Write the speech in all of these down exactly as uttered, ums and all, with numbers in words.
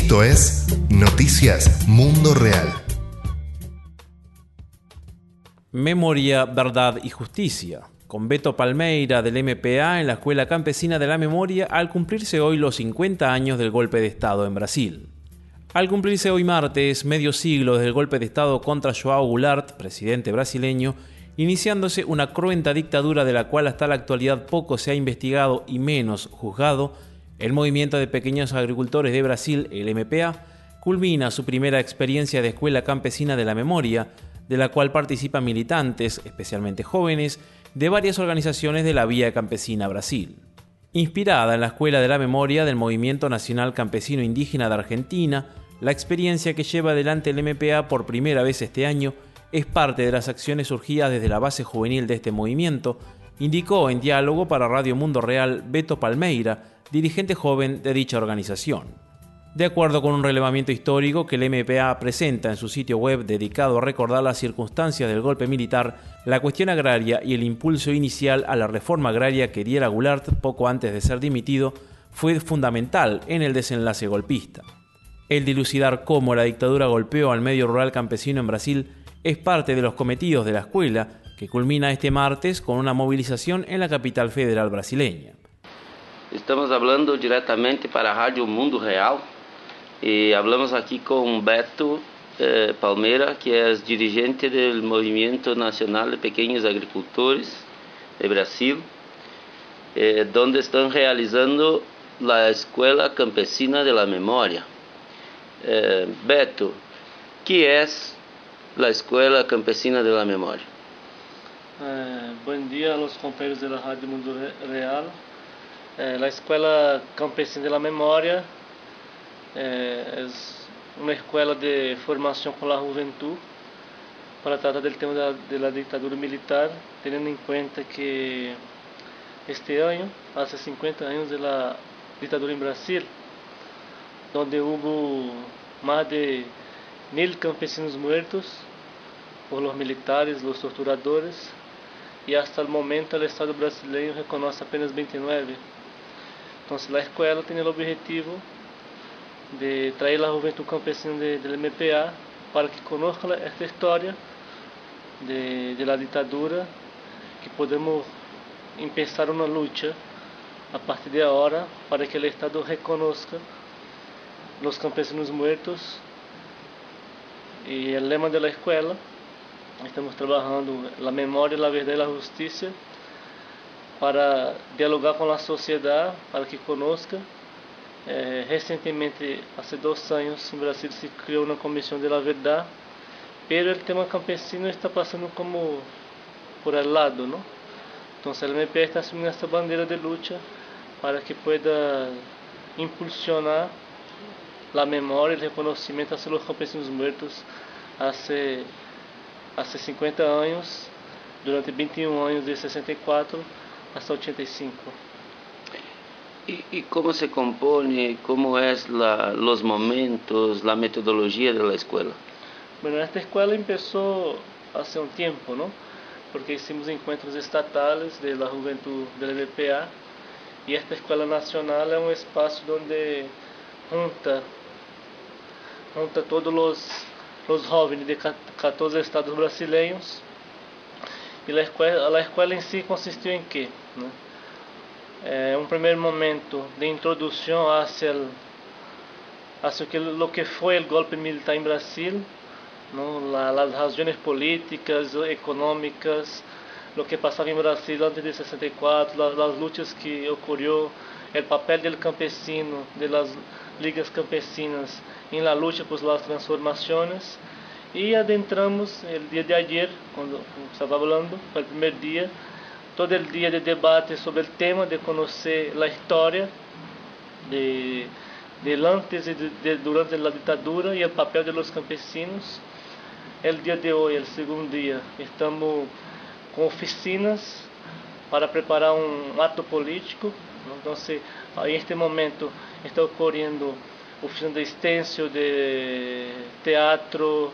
Esto es Noticias Mundo Real. Memoria, Verdad y Justicia, con Beto Palmeira del M P A en la Escuela Campesina de la Memoria al cumplirse hoy los cincuenta años del golpe de Estado en Brasil. Al cumplirse hoy martes medio siglo desde el golpe de Estado contra João Goulart, presidente brasileño, iniciándose una cruenta dictadura de la cual hasta la actualidad poco se ha investigado y menos juzgado, el Movimiento de Pequeños Agricultores de Brasil, el M P A, culmina su primera experiencia de Escuela Campesina de la Memoria, de la cual participan militantes, especialmente jóvenes, de varias organizaciones de la Vía Campesina Brasil. Inspirada en la Escuela de la Memoria del Movimiento Nacional Campesino Indígena de Argentina, la experiencia que lleva adelante el M P A por primera vez este año es parte de las acciones surgidas desde la base juvenil de este movimiento, indicó en diálogo para Radio Mundo Real Beto Palmeira, dirigente joven de dicha organización. De acuerdo con un relevamiento histórico que el M P A presenta en su sitio web dedicado a recordar las circunstancias del golpe militar, la cuestión agraria y el impulso inicial a la reforma agraria que diera Goulart poco antes de ser dimitido fue fundamental en el desenlace golpista. El dilucidar cómo la dictadura golpeó al medio rural campesino en Brasil es parte de los cometidos de la escuela, que culmina este martes con una movilización en la capital federal brasileña. Estamos hablando directamente para Radio Mundo Real. E hablamos aqui com Beto eh, Palmeira, que é dirigente do Movimento Nacional de Pequenos Agricultores de Brasil, eh, onde estão realizando a Escola Campesina de la Memoria. Eh, Beto, que é a Escola Campesina de la Memoria? Eh, bom dia aos companheiros da Rádio Mundo Real. Eh, a Escola Campesina de la Memoria é uma escola de formação com a juventude para tratar do tema da, da ditadura militar, tendo em conta que este ano, há cinquenta anos da ditadura em Brasil, onde houve mais de mil campesinos mortos por los militares, los torturadores, e até o momento o Estado brasileiro reconhece apenas vinte e nove. Então, a escola tem o objetivo de trazer a juventude campesina do M P A para que conozca esta história de, de la ditadura, que podemos começar uma luta a partir de agora para que o Estado reconozca os campesinos mortos. E o lema da escola, estamos trabalhando a memória, a verdade e a justiça para dialogar com a sociedade, para que conozca. Eh, recentemente, há dois anos, em Brasil se criou uma comissão da verdade, mas o tema campesino está passando como por al lado, não? Então, o M P A está assumindo essa bandeira de luta para que pueda impulsionar a memória e o reconhecimento a los campesinos mortos há cinquenta anos, durante vinte e um anos de sessenta e quatro até oitenta e cinco. E, e como se compone, como é la, los momentos, a metodologia da escola? Bueno, esta escola começou há um tempo, não? Porque hicimos encontros estatais de la juventude do M P A, e esta escola nacional é um espaço onde junta, junta todos os, os jovens de quatorze estados brasileiros. E a escola, a escola em si consistiu em quê? Né? É um primeiro momento de introdução hacia, el, hacia que, lo que foi o golpe militar em Brasil, ¿no? La, las razões políticas, econômicas, lo que passava em Brasil antes de sessenta e quatro, las, las lutas que ocorreu, o papel do campesino, de las ligas campesinas em la luta por las transformações. E adentramos o dia de ayer, quando estava falando, foi o primeiro dia, todo o dia de debate sobre o tema, de conhecer a história de, de antes e de, de, durante a ditadura e o papel de los campesinos. O dia de hoje, o segundo dia, estamos com oficinas para preparar um ato político. Então, em este momento está ocorrendo oficina de stencil, de teatro,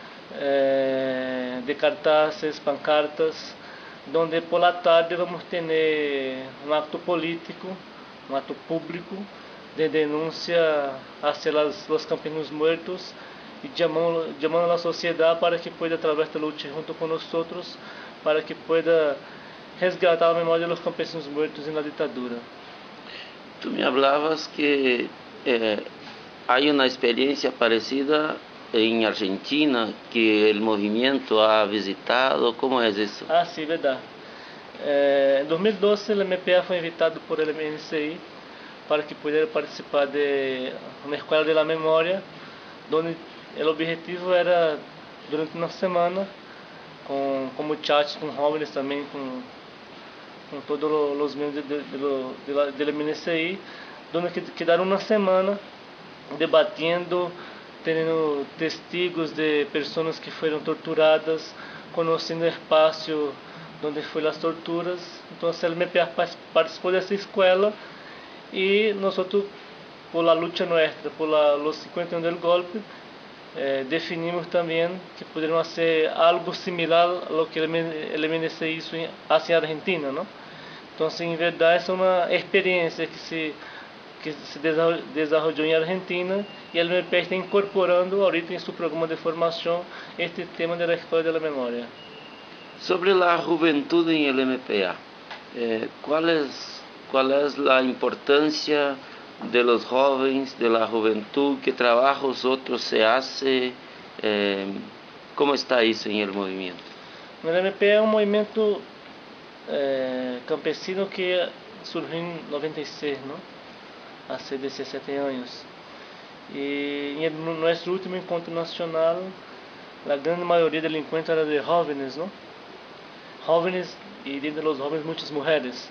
eh, de cartazes, pancartas, donde por la tarde vamos ter um ato político, um ato público, de denuncia hacia las, los campesinos muertos y llamando, llamando a la sociedad para que pueda, a través de la lucha junto con nosotros, para que pueda resgatar la memoria de los campesinos muertos en la dictadura. Tú me hablabas que eh, hay una experiencia parecida en Argentina que el movimiento ha visitado. ¿Cómo es eso? Ah, sí, verdad. Eh, en dos mil doce el M P A fue invitado por el M N C I para que pudiera participar de una escuela de la memoria, donde el objetivo era durante una semana con, con muchachos, con jóvenes también, con, con todos los miembros de, de, de, de la, del M N C I, donde quedaron una semana debatiendo, teniendo testigos de personas que fueron torturadas, conociendo el espacio donde fue las torturas. Entonces el M P A participó de esa escuela y nosotros, por la lucha nuestra, por la, los cincuenta años del golpe, eh, definimos también que podríamos hacer algo similar a lo que el, el M N C hizo en, hace en Argentina, ¿no? Entonces, en verdad, es una experiencia que se, que se desarrolló en Argentina y el M P A está incorporando ahorita en su programa de formación este tema de la Escuela de la Memoria. Sobre la juventud en el M P A, eh, ¿cuál es, cuál es la importancia de los jóvenes, de la juventud? ¿Qué trabajos otros se hace? Eh, ¿Cómo está eso en el movimiento? El M P A es un movimiento eh, campesino que surgió en noventa y seis, ¿no? Hace diecisiete años. Y en nuestro último encuentro nacional, la gran mayoría del encuentro era de jóvenes, ¿no? Jóvenes, y dentro de los jóvenes muchas mujeres.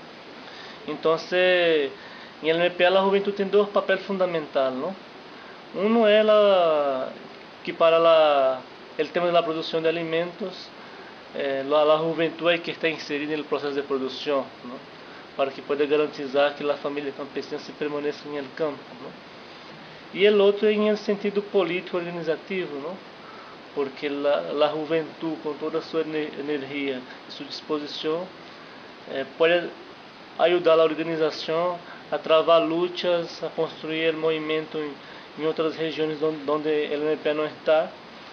Entonces, en el M P A la juventud tiene dos papeles fundamentales, ¿no? Uno es la, que para la, el tema de la producción de alimentos, eh, la, la juventud hay que estar inserida en el proceso de producción, ¿no? Para que pueda garantizar que la familia campesina se permanezca en el campo, ¿no? Y el otro en el sentido político organizativo, ¿no? Porque la, la juventud, con toda su energía y su disposición, eh, puede ayudar a la organización a travar luchas, a construir el movimiento en, en otras regiones donde, donde el M P A no está.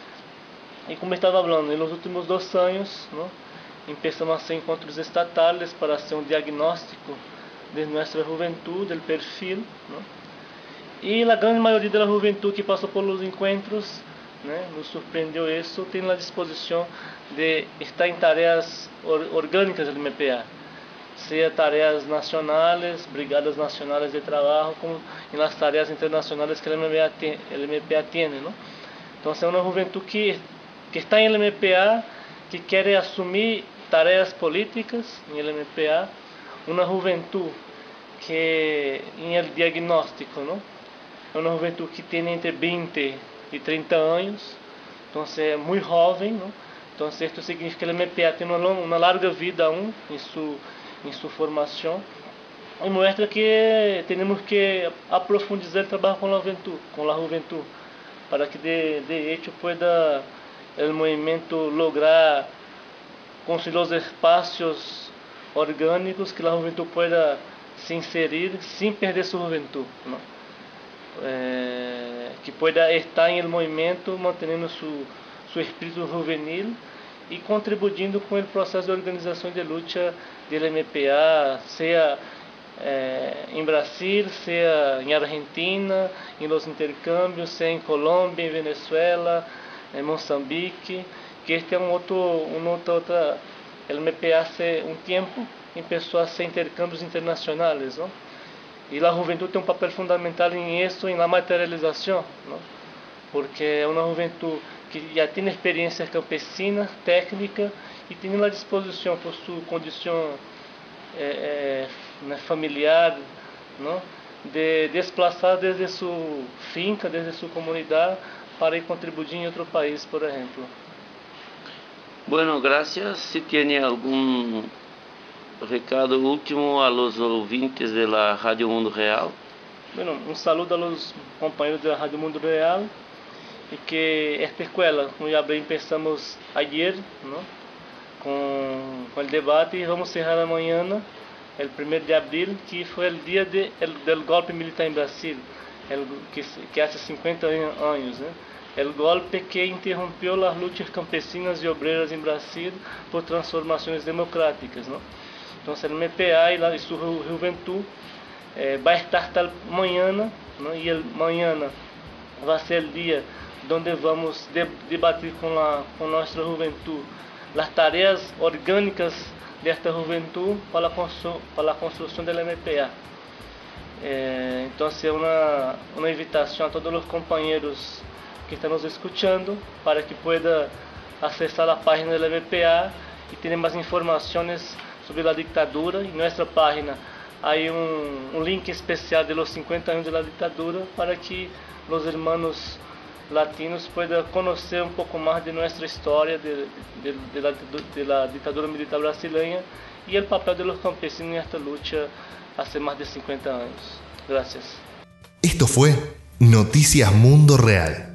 Y como estaba hablando, en los últimos dos años, ¿no? Empezamos a hacer encontros estatales para hacer un diagnóstico de nuestra juventud, del perfil, ¿no? Y la gran mayoría de la juventud que pasó por los encuentros, ¿no? Nos sorprendió eso, tiene la disposición de estar en tareas or, orgánicas del M P A, sea tareas nacionales, brigadas nacionales de trabajo, como en las tareas internacionales que el M P A, tiene, el M P A tiene, ¿no? Entonces es una juventud que, que está en el M P A, que quiere asumir tareas políticas en el M P A, una juventud que en el diagnóstico, ¿no? Es una juventud que tiene entre veinte y treinta años, entonces es muy joven, ¿no? Entonces esto significa que el M P A tiene una, una larga vida aún en su, en su formación, y muestra que tenemos que aprofundizar el trabajo con la juventud, con la juventud para que de, de hecho pueda el movimiento lograr construir los espacios orgánicos que la juventud pueda se inserir sin perder su juventud, ¿no? Eh, que pueda estar en el movimiento manteniendo su, su espíritu juvenil y contribuyendo con el proceso de organización de lucha del M P A, sea eh, en Brasil, sea en Argentina, en los intercambios, sea en Colombia, en Venezuela, en Mozambique, que este es un otro, un otro, otra, el M P A hace un tiempo empezó a hacer intercambios internacionales, ¿no? Y la juventud tiene un papel fundamental en esto, en la materialización, ¿no? Porque es una juventud que ya tiene experiencias campesinas, técnicas, y tiene la disposición por su condición eh, eh, familiar, ¿no? De desplazar desde su finca, desde su comunidad, para ir contribuir en otro país, por ejemplo. Bueno, gracias. Si tiene algún recado último a los ouvintes de la Radio Mundo Real. Bueno, un saludo a los compañeros de la Radio Mundo Real y que esta escuela, como ya empezamos ayer, ¿no? con, con el debate y vamos cerrar mañana el primer de abril, que fue el día de, el, del golpe militar en Brasil, el, que, que hace cincuenta años, ¿eh? El golpe que interrumpió las luchas campesinas y obreras en Brasil por transformaciones democráticas, ¿no? Entonces el M P A y, la, y su ju, juventud eh, va a estar hasta mañana, ¿no? Y el mañana va a ser el día donde vamos de, debatir con, la, con nuestra juventud las tareas orgánicas de esta juventud para la, constru, para la construcción del M P A. Eh, entonces es una, una invitación a todos los compañeros que están nos escuchando para que pueda acessar la página del M P A y tener más informaciones sobre la dictadura. En nuestra página hay un, un link especial de los cincuenta años de la dictadura para que los hermanos latinos puedan conocer un poco más de nuestra historia de, de, de, la, de la dictadura militar brasileña y el papel de los campesinos en esta lucha hace más de cincuenta años. Gracias. Esto fue Noticias Mundo Real.